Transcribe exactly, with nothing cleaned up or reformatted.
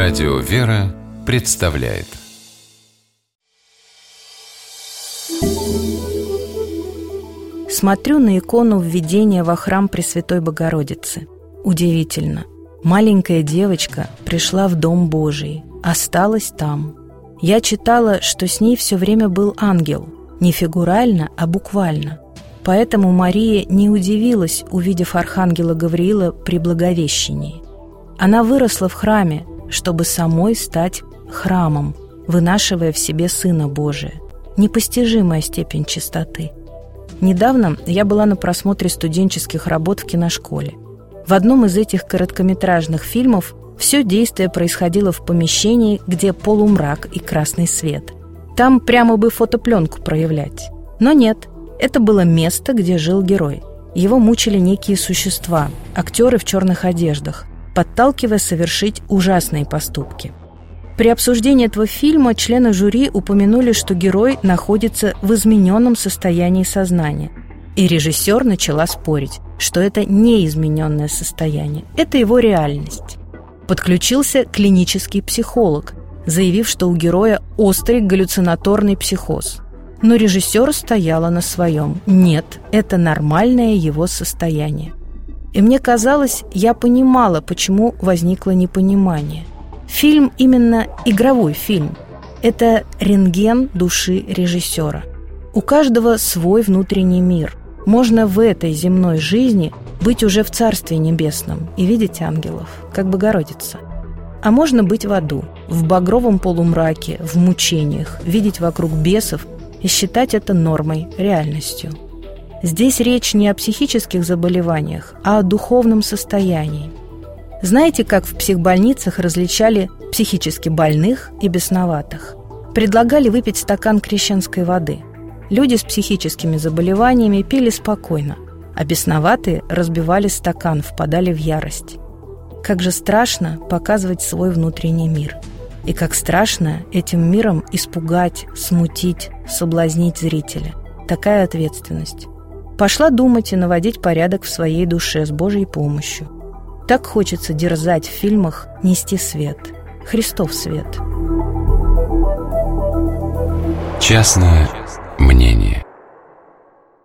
Радио «Вера» представляет. Смотрю на икону введения во храм Пресвятой Богородицы. Удивительно. Маленькая девочка пришла в Дом Божий, осталась там. Я читала, что с ней все время был ангел. Не фигурально, а буквально. Поэтому Мария не удивилась, увидев архангела Гавриила при Благовещении. Она выросла в храме, чтобы самой стать храмом, вынашивая в себе Сына Божия. Непостижимая степень чистоты. Недавно я была на просмотре студенческих работ в киношколе. В одном из этих короткометражных фильмов все действие происходило в помещении, где полумрак и красный свет. Там прямо бы фотопленку проявлять. Но нет, это было место, где жил герой. Его мучили некие существа, актеры в черных одеждах, подталкивая совершить ужасные поступки. При обсуждении этого фильма члены жюри упомянули, что герой находится в измененном состоянии сознания. И режиссер начала спорить, что это не измененное состояние, это его реальность. Подключился клинический психолог, заявив, что у героя острый галлюцинаторный психоз. Но режиссер стояла на своем. Нет, это нормальное его состояние. И мне казалось, я понимала, почему возникло непонимание. Фильм именно игровой фильм. Это рентген души режиссера. У каждого свой внутренний мир. Можно в этой земной жизни быть уже в Царстве Небесном и видеть ангелов, как Богородица. А можно быть в аду, в багровом полумраке, в мучениях, видеть вокруг бесов и считать это нормой, реальностью. Здесь речь не о психических заболеваниях, а о духовном состоянии. Знаете, как в психбольницах различали психически больных и бесноватых? Предлагали выпить стакан крещенской воды. Люди с психическими заболеваниями пили спокойно, а бесноватые разбивали стакан, впадали в ярость. Как же страшно показывать свой внутренний мир. И как страшно этим миром испугать, смутить, соблазнить зрителя. Такая ответственность. Пошла думать и наводить порядок в своей душе с Божьей помощью. Так хочется дерзать в фильмах, нести свет. Христов свет. Частное